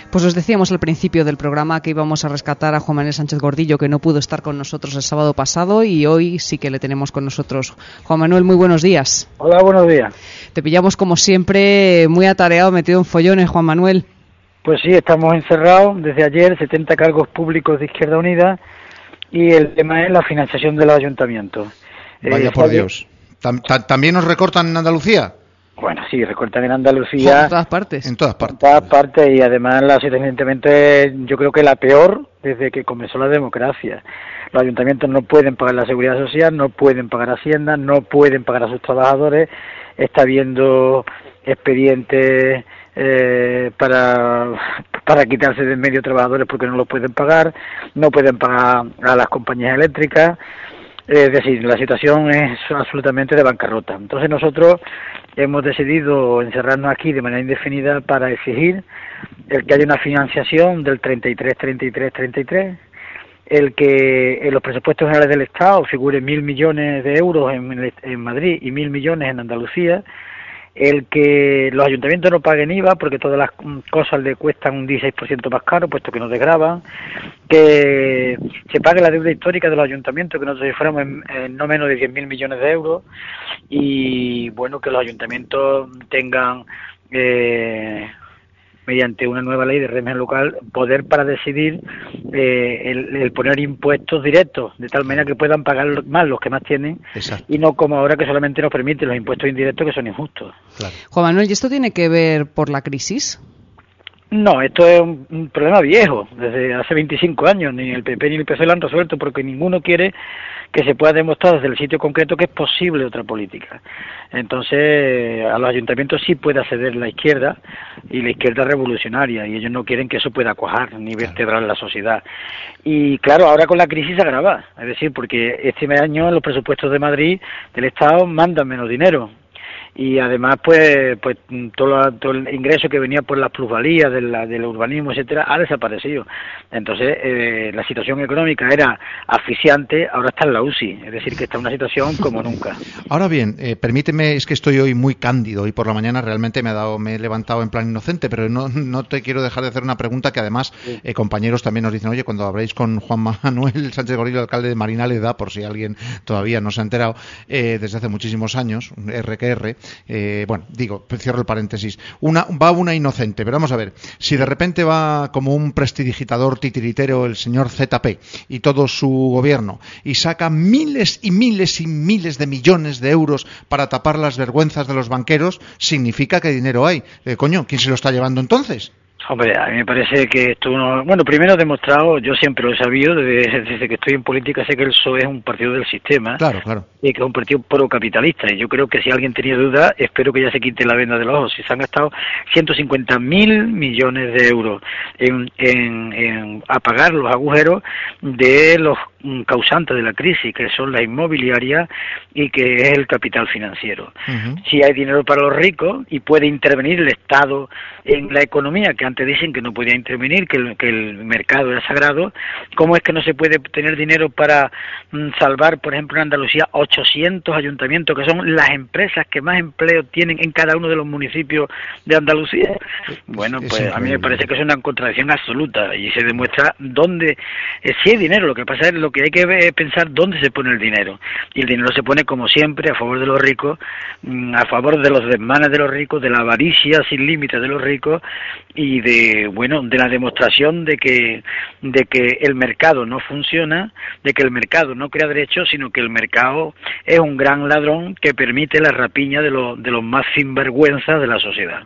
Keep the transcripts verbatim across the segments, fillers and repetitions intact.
Pues os decíamos al principio del programa que íbamos a rescatar a Juan Manuel Sánchez Gordillo, que no pudo estar con nosotros el sábado pasado, y hoy sí que le tenemos con nosotros. Juan Manuel, muy buenos días. Hola, buenos días. Te pillamos como siempre muy atareado, metido en follones, Juan Manuel. Pues sí, estamos encerrados desde ayer, setenta cargos públicos de Izquierda Unida, y el tema es la financiación de los ayuntamientos. Vaya eh, por Dios. ¿Tam ¿También nos recortan en Andalucía? Bueno, sí, recortan en Andalucía. En todas partes. En todas partes. En todas partes, y además la situación, evidentemente, yo creo que la peor desde que comenzó la democracia. Los ayuntamientos no pueden pagar la seguridad social, no pueden pagar Hacienda, no pueden pagar a sus trabajadores. Está habiendo expedientes eh, para para quitarse de en medio trabajadores porque no lo pueden pagar, no pueden pagar a las compañías eléctricas. Es decir, la situación es absolutamente de bancarrota. Entonces nosotros hemos decidido encerrarnos aquí de manera indefinida para exigir el que haya una financiación del treinta y tres, treinta y tres, treinta y tres, el que en los presupuestos generales del Estado figure mil millones de euros en, en Madrid y mil millones en Andalucía, el que los ayuntamientos no paguen I V A porque todas las cosas le cuestan un dieciséis por ciento más caro, puesto que no desgravan, que se pague la deuda histórica de los ayuntamientos, que nosotros fuéramos en, en no menos de diez mil millones de euros, y bueno, que los ayuntamientos tengan, eh, mediante una nueva ley de régimen local, poder para decidir eh, el, el poner impuestos directos, de tal manera que puedan pagar más los que más tienen. Exacto. Y no como ahora que solamente nos permiten los impuestos indirectos, que son injustos. Claro. Juan Manuel, ¿y esto tiene que ver por la crisis? No, esto es un, un problema viejo, desde hace veinticinco años, ni el P P ni el P C lo han resuelto, porque ninguno quiere que se pueda demostrar desde el sitio concreto que es posible otra política. Entonces, a los ayuntamientos sí puede acceder la izquierda, y la izquierda revolucionaria, y ellos no quieren que eso pueda cuajar ni vertebrar la sociedad. Y claro, ahora con la crisis se agrava, es decir, porque este año los presupuestos de Madrid, del Estado, mandan menos dinero. Y además, pues, pues todo, todo el ingreso que venía por las plusvalías del, del urbanismo, etcétera, ha desaparecido. Entonces, eh, la situación económica era asfixiante, ahora está en la U C I, es decir, que está en una situación como nunca. Ahora bien, eh, permíteme, es que estoy hoy muy cándido y por la mañana realmente me ha dado, me he levantado en plan inocente, pero no, no te quiero dejar de hacer una pregunta que además sí. eh, compañeros también nos dicen, oye, cuando habléis con Juan Manuel Sánchez Gordillo, alcalde de Marinaleda, por si alguien todavía no se ha enterado, eh, desde hace muchísimos años, R que R. Eh, bueno, digo, cierro el paréntesis. Una, va una inocente, pero vamos a ver, si de repente va como un prestidigitador titiritero el señor Z P y todo su gobierno y saca miles y miles y miles de millones de euros para tapar las vergüenzas de los banqueros, significa que dinero hay. Eh, coño, ¿quién se lo está llevando entonces? Hombre, a mí me parece que esto uno... Bueno, primero he demostrado, yo siempre lo he sabido, desde, desde que estoy en política sé que el P S O E es un partido del sistema. Claro, claro. Y que es un partido procapitalista. Y yo creo que si alguien tenía duda, espero que ya se quite la venda de los ojos. Si se han gastado ciento cincuenta mil millones de euros en, en, en apagar los agujeros de los causantes de la crisis, que son las inmobiliarias y que es el capital financiero. Uh-huh. Si hay dinero para los ricos y puede intervenir el Estado en la economía, que antes dicen que no podía intervenir, que el, que el mercado era sagrado, ¿cómo es que no se puede tener dinero para mm, salvar, por ejemplo, en Andalucía, ochocientos ayuntamientos, que son las empresas que más empleo tienen en cada uno de los municipios de Andalucía? Bueno, pues a mí me parece que es una contradicción absoluta y se demuestra dónde, eh, si hay dinero, lo que pasa es lo que hay que pensar dónde se pone el dinero, y el dinero se pone como siempre a favor de los ricos, a favor de los desmanes de los ricos, de la avaricia sin límites de los ricos y de, bueno, de la demostración de que de que el mercado no funciona, de que el mercado no crea derechos, sino que el mercado es un gran ladrón que permite la rapiña de los de los más sinvergüenzas de la sociedad.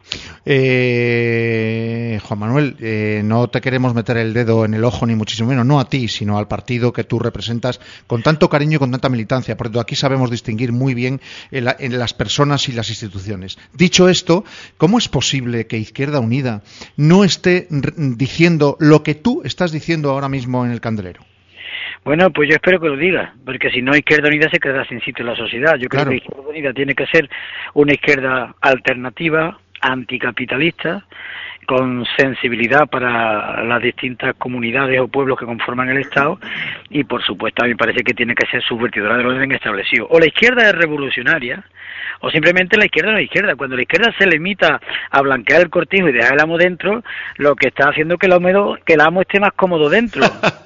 Eh, Juan Manuel, eh, no te queremos meter el dedo en el ojo ni muchísimo menos, no a ti, sino al partido que tú representas con tanto cariño y con tanta militancia, porque aquí sabemos distinguir muy bien en, la, en las personas y las instituciones. Dicho esto, ¿cómo es posible que Izquierda Unida no esté diciendo lo que tú estás diciendo ahora mismo en el candelero? Bueno, pues yo espero que lo diga, porque si no, Izquierda Unida se quedará sin sitio en la sociedad. Yo creo claro. que Izquierda Unida tiene que ser una izquierda alternativa, anticapitalista, con sensibilidad para las distintas comunidades o pueblos que conforman el Estado, y por supuesto a mí me parece que tiene que ser subvertidora del orden establecido. O la izquierda es revolucionaria, o simplemente la izquierda no es izquierda. Cuando la izquierda se limita a blanquear el cortijo y dejar el amo dentro, lo que está haciendo es que el amo, que el amo esté más cómodo dentro.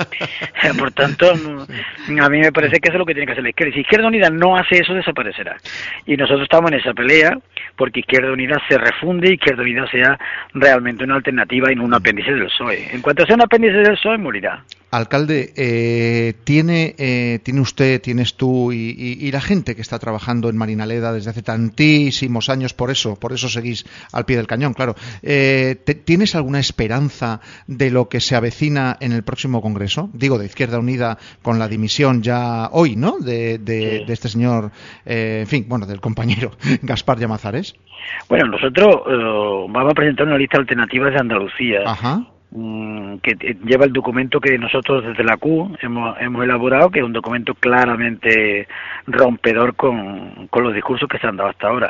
Por tanto, a mí me parece que eso es lo que tiene que hacer la izquierda. Si Izquierda Unida no hace eso, desaparecerá. Y nosotros estamos en esa pelea porque Izquierda Unida se refunde y Izquierda Unida sea realmente una alternativa y no un apéndice del P S O E. En cuanto sea un apéndice del P S O E, morirá. Alcalde, eh, ¿tiene, eh, tiene usted, tienes tú y, y, y la gente que está trabajando en Marinaleda desde hace tantísimos años, por eso, por eso seguís al pie del cañón, claro. Eh, te, ¿Tienes alguna esperanza de lo que se avecina en el próximo Congreso? Digo, de Izquierda Unida con la dimisión ya hoy, ¿no? De, de, sí. de este señor, eh, en fin, bueno, del compañero Gaspar Llamazares. Bueno, nosotros uh, vamos a presentar una lista de alternativas de Andalucía. Ajá. Que lleva el documento que nosotros desde la C U hemos, hemos elaborado, que es un documento claramente rompedor con, con los discursos que se han dado hasta ahora.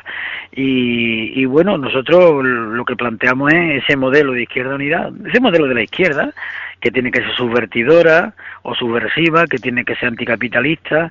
Y, y bueno, nosotros lo que planteamos es ese modelo de Izquierda Unida, ese modelo de la izquierda, que tiene que ser subvertidora o subversiva, que tiene que ser anticapitalista,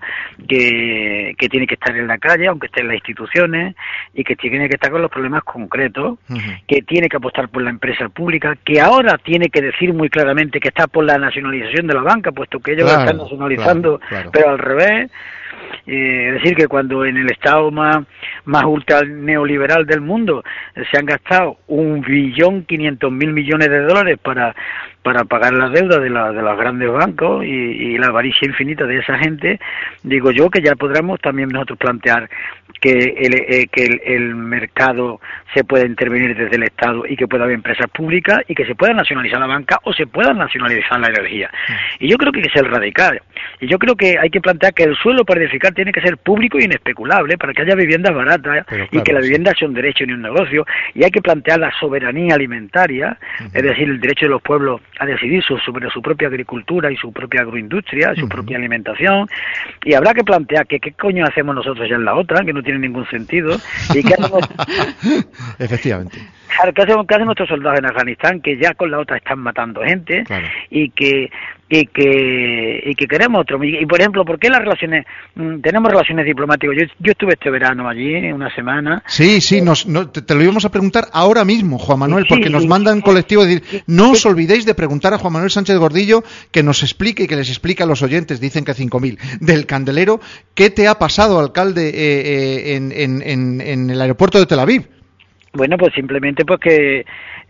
que, que tiene que estar en la calle, aunque esté en las instituciones, y que tiene que estar con los problemas concretos, uh-huh. que tiene que apostar por la empresa pública, que ahora tiene que decir muy claramente que está por la nacionalización de la banca, puesto que ellos claro, la están nacionalizando, claro, claro. pero al revés. Eh, es decir, que cuando en el Estado más, más ultra neoliberal del mundo se han gastado un billón quinientos mil millones de dólares para para pagar las deudas de, la, de los grandes bancos y, y la avaricia infinita de esa gente, digo yo que ya podremos también nosotros plantear que el, eh, que el, el mercado se pueda intervenir desde el Estado y que pueda haber empresas públicas y que se pueda nacionalizar la banca o se pueda nacionalizar la energía. Y yo creo que hay que ser radical. Y yo creo que hay que plantear que el suelo para edificar tiene que ser público y inespeculable para que haya viviendas baratas. Pero, claro, y que la vivienda sea un derecho ni un negocio. Y hay que plantear la soberanía alimentaria, uh-huh. es decir, el derecho de los pueblos a decidir sobre su propia agricultura y su propia agroindustria, su uh-huh. propia alimentación. Y habrá que plantear que qué coño hacemos nosotros ya en la otra, que no tiene ningún sentido. Y qué hacemos... Efectivamente. ¿Qué hacen, ¿Qué hacen nuestros soldados en Afganistán, que ya con la otra están matando gente? Claro. y que y que y que queremos otro? Y, y por ejemplo, ¿por qué las relaciones mmm, tenemos relaciones diplomáticas? Yo yo estuve este verano allí una semana. Sí, sí, nos, no, te, te lo íbamos a preguntar ahora mismo, Juan Manuel, porque sí, nos sí, mandan sí, colectivo decir, sí, no os sí. olvidéis de preguntar a Juan Manuel Sánchez Gordillo que nos explique y que les explique a los oyentes, dicen que cinco mil, del Candelero, ¿qué te ha pasado, alcalde, eh, eh, en, en, en, en el aeropuerto de Tel Aviv? Bueno, pues simplemente porque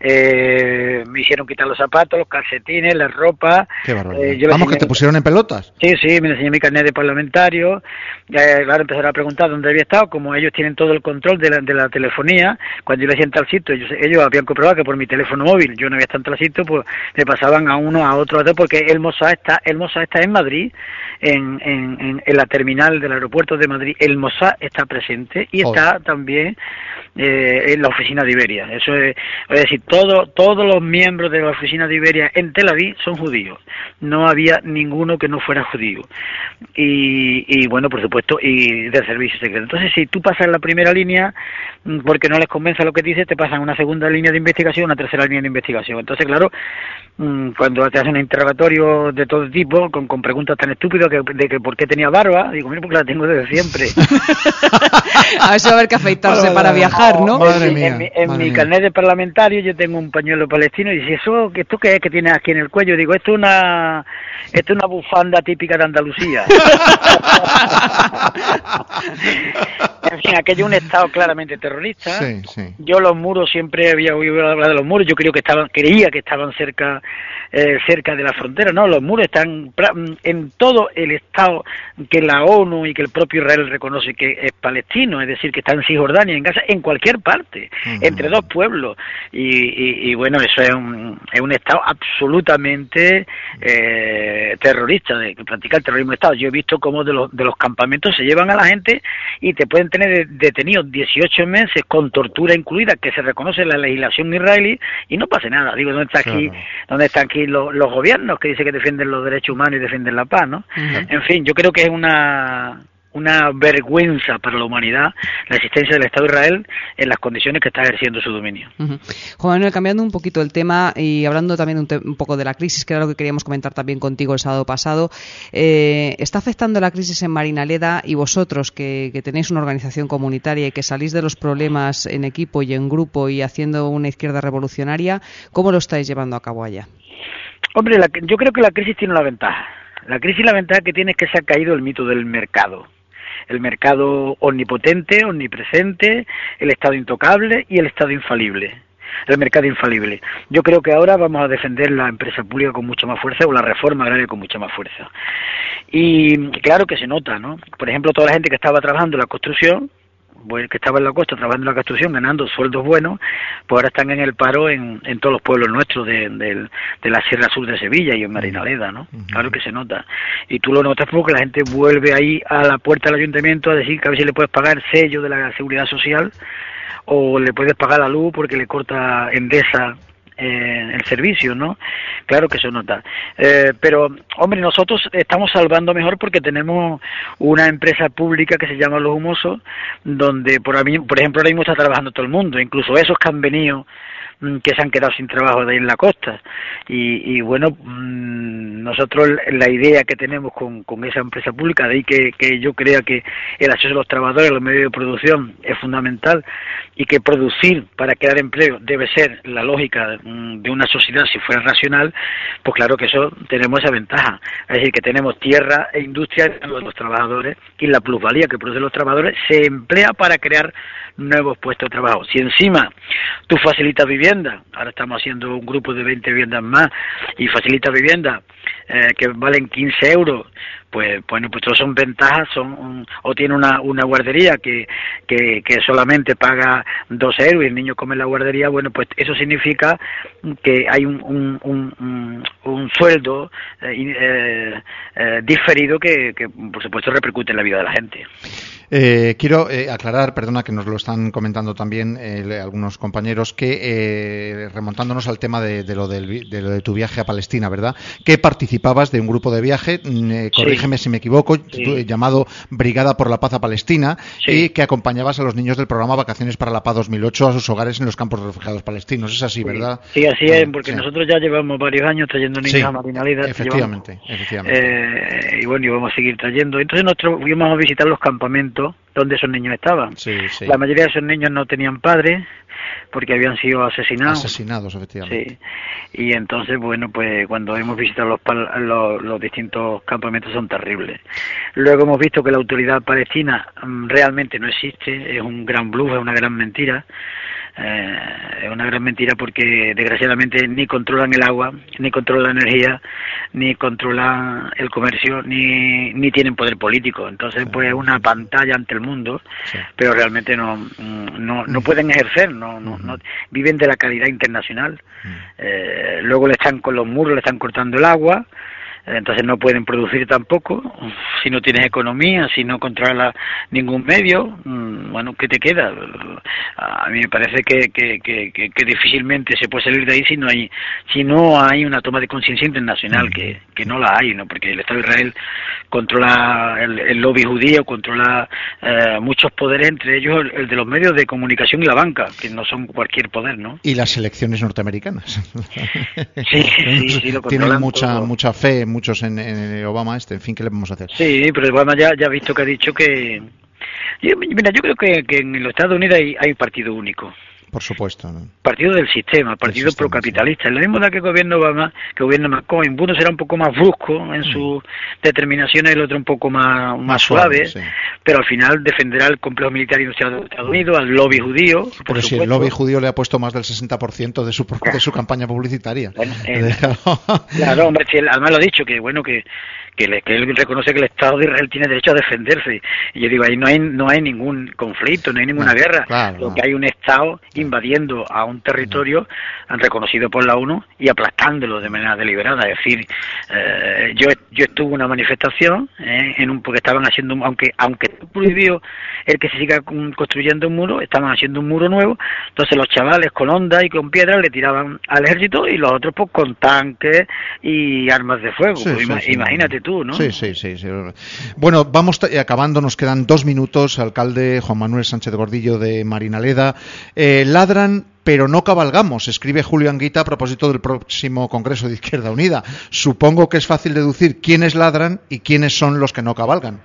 eh, me hicieron quitar los zapatos, los calcetines, la ropa. Qué barbaridad. Eh, Vamos, que te pusieron en pelotas. Sí, sí, me enseñé mi carnet de parlamentario. Eh, claro, empezaron a preguntar dónde había estado. Como ellos tienen todo el control de la, de la telefonía, cuando yo les decía en tal sitio, ellos, ellos habían comprobado que por mi teléfono móvil yo no había estado en tal sitio, pues me pasaban a uno, a otro, a otro, porque el Mossad está, el Mossad está en Madrid, en, en, en, en la terminal del aeropuerto de Madrid. El Mossad está presente y Joder. está también eh, en la oficina de Iberia. Eso es, es decir, todo, todos los miembros de la oficina de Iberia en Tel Aviv son judíos. No había ninguno que no fuera judío. Y, y bueno, por supuesto, y del servicio secreto. Entonces, si tú pasas la primera línea, porque no les convence lo que dices, te pasan una segunda línea de investigación, una tercera línea de investigación. Entonces, claro, cuando te hacen un interrogatorio de todo tipo, con, con preguntas tan estúpidas que, de que por qué tenía barba, digo, mira, porque la tengo desde siempre. A ver si va a haber que afeitarse para viajar, ¿no? Madre mía, en mi, en madre mi mía. carnet de parlamentario yo tengo un pañuelo palestino y dice, ¿eso, ¿esto qué es que tienes aquí en el cuello? Digo, esto es una, esto es una bufanda típica de Andalucía. En fin, aquello es un estado claramente terrorista. Sí, sí. Yo los muros siempre había oído hablar de los muros. Yo creo que estaban, creía que estaban cerca, eh, cerca de la frontera. No, los muros están en todo el estado que la ONU y que el propio Israel reconoce que es palestino, es decir, que está en Cisjordania, en Gaza, en cualquier parte, uh-huh. entre dos pueblos. Y, y, y bueno, eso es un, es un estado absolutamente eh, terrorista, de que practica el terrorismo de estado. Yo he visto cómo de los, de los campamentos se llevan a la gente y te pueden tener detenidos dieciocho meses con tortura incluida, que se reconoce en la legislación israelí, y no pasa nada. Digo, ¿dónde está aquí, claro. dónde están aquí los, los gobiernos que dicen que defienden los derechos humanos y defienden la paz, ¿no? Uh-huh. En fin, yo creo que es una una vergüenza para la humanidad la existencia del Estado de Israel en las condiciones que está ejerciendo su dominio. Uh-huh. Juan Manuel, cambiando un poquito el tema y hablando también un, te- un poco de la crisis, que era lo que queríamos comentar también contigo el sábado pasado, eh, ¿está afectando la crisis en Marinaleda y vosotros que, que tenéis una organización comunitaria y que salís de los problemas en equipo y en grupo y haciendo una izquierda revolucionaria, cómo lo estáis llevando a cabo allá? Hombre, la, yo creo que la crisis tiene una ventaja. La crisis la ventaja que tiene es que se ha caído el mito del mercado. El mercado omnipotente, omnipresente, el Estado intocable y el Estado infalible. El mercado infalible. Yo creo que ahora vamos a defender la empresa pública con mucha más fuerza o la reforma agraria con mucha más fuerza. Y claro que se nota, ¿no? Por ejemplo, toda la gente que estaba trabajando en la construcción, que estaba en la costa trabajando en la construcción, ganando sueldos buenos, pues ahora están en el paro en, en todos los pueblos nuestros de, de, de la Sierra Sur de Sevilla y en Marinaleda, ¿no? Uh-huh. Claro que se nota. Y tú lo notas porque la gente vuelve ahí a la puerta del ayuntamiento a decir que a ver si le puedes pagar sello de la Seguridad Social o le puedes pagar la luz porque le corta Endesa Eh, el servicio, ¿no? Claro que se nota. Eh, pero, hombre, nosotros estamos salvando mejor porque tenemos una empresa pública que se llama Los Humosos, donde, por, mí, por ejemplo, ahora mismo está trabajando todo el mundo, incluso esos que han venido, que se han quedado sin trabajo de ahí en la costa. Y, y bueno, mmm, nosotros la idea que tenemos con, con esa empresa pública, de ahí que, que yo crea que el acceso de los trabajadores a los medios de producción es fundamental y que producir para crear empleo debe ser la lógica de una sociedad si fuera racional, pues claro que eso tenemos esa ventaja. Es decir, que tenemos tierra e industria de los trabajadores y la plusvalía que producen los trabajadores se emplea para crear nuevos puestos de trabajo. Si encima tú facilitas vivienda, ahora estamos haciendo un grupo de veinte viviendas más y facilitas vivienda eh, que valen quince euros, pues bueno, pues todos son ventajas, son un, o tiene una, una guardería que, que, que solamente paga dos euros y el niño come en la guardería, bueno, pues eso significa que hay un, un, un, un sueldo eh, eh, eh, diferido que, que por supuesto repercute en la vida de la gente. Eh, quiero eh, aclarar, perdona que nos lo están comentando también eh, algunos compañeros, que eh, remontándonos al tema de, de, lo del, de lo de tu viaje a Palestina, ¿verdad? Que participabas de un grupo de viaje, eh, corrígeme sí. si me equivoco, sí. llamado Brigada por la Paz a Palestina, sí. y que acompañabas a los niños del programa Vacaciones para la Paz dos mil ocho a sus hogares en los campos de refugiados palestinos. Es así, ¿verdad? Sí, así es, porque sí. nosotros ya llevamos varios años trayendo niños sí. a Marinaleda. Efectivamente, llevamos, efectivamente. Eh, y bueno, y vamos a seguir trayendo. Entonces nosotros íbamos a visitar los campamentos donde esos niños estaban. Sí, sí. La mayoría de esos niños no tenían padres porque habían sido asesinados. Asesinados, efectivamente. Sí. Y entonces, bueno, pues cuando hemos visitado los, los, los distintos campamentos son terribles. Luego hemos visto que la autoridad palestina um, realmente no existe, es un gran bluff, es una gran mentira. Eh, es una gran mentira porque desgraciadamente ni controlan el agua, ni controlan la energía, ni controlan el comercio, ni ni tienen poder político. Entonces sí, pues es una pantalla ante el mundo, sí. pero realmente no no no pueden ejercer, no no, no viven de la caridad internacional. Eh, luego le están con los muros, le están cortando el agua. Entonces no pueden producir tampoco, si no tienes economía, si no controlas ningún medio, bueno, ¿qué te queda? A mí me parece que, que, que, que difícilmente se puede salir de ahí si no hay si no hay una toma de conciencia internacional, que, que no la hay, ¿no? Porque el Estado de Israel controla el, el lobby judío, controla eh, muchos poderes, entre ellos el, el de los medios de comunicación y la banca, que no son cualquier poder, ¿no? Y las elecciones norteamericanas. Sí, sí, sí, lo tienen mucha todo. mucha fe muchos en, en Obama este, en fin, ¿qué le vamos a hacer? Sí, pero Obama ya ya ha visto que ha dicho que... Mira, yo creo que, que en los Estados Unidos hay, hay partido único. Por supuesto, ¿no? Partido del sistema, partido sistema, procapitalista. Sí. Es lo mismo da que gobierno Obama, que gobierna McCoy. Uno será un poco más brusco en mm. sus determinaciones, el otro un poco más, más, más suave, suave sí. pero al final defenderá el complejo militar industrial de Estados Unidos, al lobby judío. Por pero si el lobby judío le ha puesto más del sesenta por ciento de su, de su campaña publicitaria. Bueno, eh, claro, hombre, si él, además lo ha dicho, que bueno, que que, le, que él reconoce que el Estado de Israel tiene derecho a defenderse. Y yo digo, ahí no hay no hay ningún conflicto, no hay ninguna no, guerra. Claro, lo no. que hay un Estado invadiendo a un territorio reconocido por la ONU y aplastándolo de manera deliberada. Es decir, eh, yo yo estuve en una manifestación eh, en un porque estaban haciendo, aunque aunque prohibió el que se siga construyendo un muro, estaban haciendo un muro nuevo, entonces los chavales con ondas y con piedras le tiraban al ejército y los otros pues con tanques y armas de fuego. Sí, pues, sí, ima- sí. Imagínate tú, ¿no? Sí, sí, sí, sí. Bueno, vamos t- acabando, nos quedan dos minutos. Alcalde Juan Manuel Sánchez Gordillo de Marinaleda. Eh, ladran, pero no cabalgamos, escribe Julio Anguita a propósito del próximo Congreso de Izquierda Unida. Supongo que es fácil deducir quiénes ladran y quiénes son los que no cabalgan.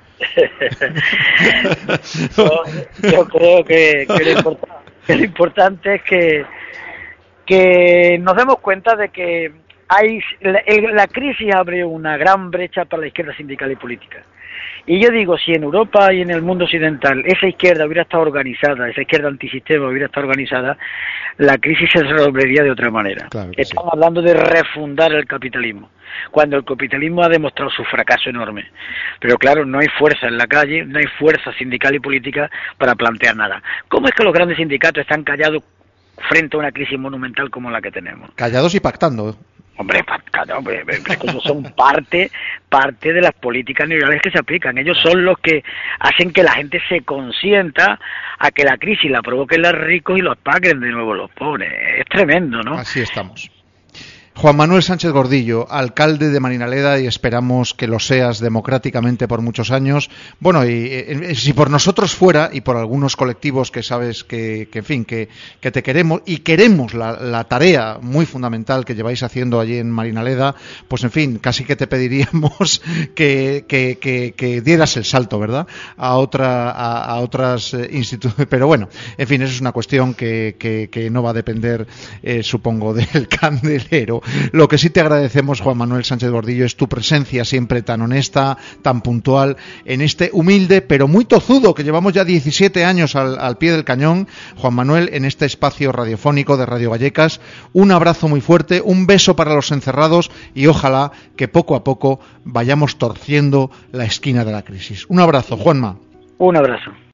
yo, yo creo que, que, lo importante, que lo importante es que, que nos demos cuenta de que hay la, el, la crisis abre una gran brecha para la izquierda sindical y política. Y yo digo, si en Europa y en el mundo occidental esa izquierda hubiera estado organizada, esa izquierda antisistema hubiera estado organizada, la crisis se resolvería de otra manera. Claro que Estamos sí. hablando de refundar el capitalismo, cuando el capitalismo ha demostrado su fracaso enorme. Pero claro, no hay fuerza en la calle, no hay fuerza sindical y política para plantear nada. ¿Cómo es que los grandes sindicatos están callados frente a una crisis monumental como la que tenemos? Callados y pactando. Hombre, claro, hombre, ellos son parte, parte de las políticas neoliberales que se aplican. Ellos son los que hacen que la gente se consienta a que la crisis la provoquen los ricos y los paguen de nuevo los pobres. Es tremendo, ¿no? Así estamos. Juan Manuel Sánchez Gordillo, alcalde de Marinaleda, y esperamos que lo seas democráticamente por muchos años. Bueno, y eh, si por nosotros fuera, y por algunos colectivos que sabes que, que en fin, que, que te queremos, y queremos la, la tarea muy fundamental que lleváis haciendo allí en Marinaleda, pues en fin, casi que te pediríamos que, que, que, que dieras el salto, ¿verdad?, a otra a, a otras eh, instituciones. Pero bueno, en fin, eso es una cuestión que, que, que no va a depender, eh, supongo, del candelero. Lo que sí te agradecemos, Juan Manuel Sánchez Gordillo, es tu presencia siempre tan honesta, tan puntual, en este humilde pero muy tozudo, que llevamos ya diecisiete años al, al pie del cañón, Juan Manuel, en este espacio radiofónico de Radio Vallecas. Un abrazo muy fuerte, un beso para los encerrados y ojalá que poco a poco vayamos torciendo la esquina de la crisis. Un abrazo, Juanma. Un abrazo.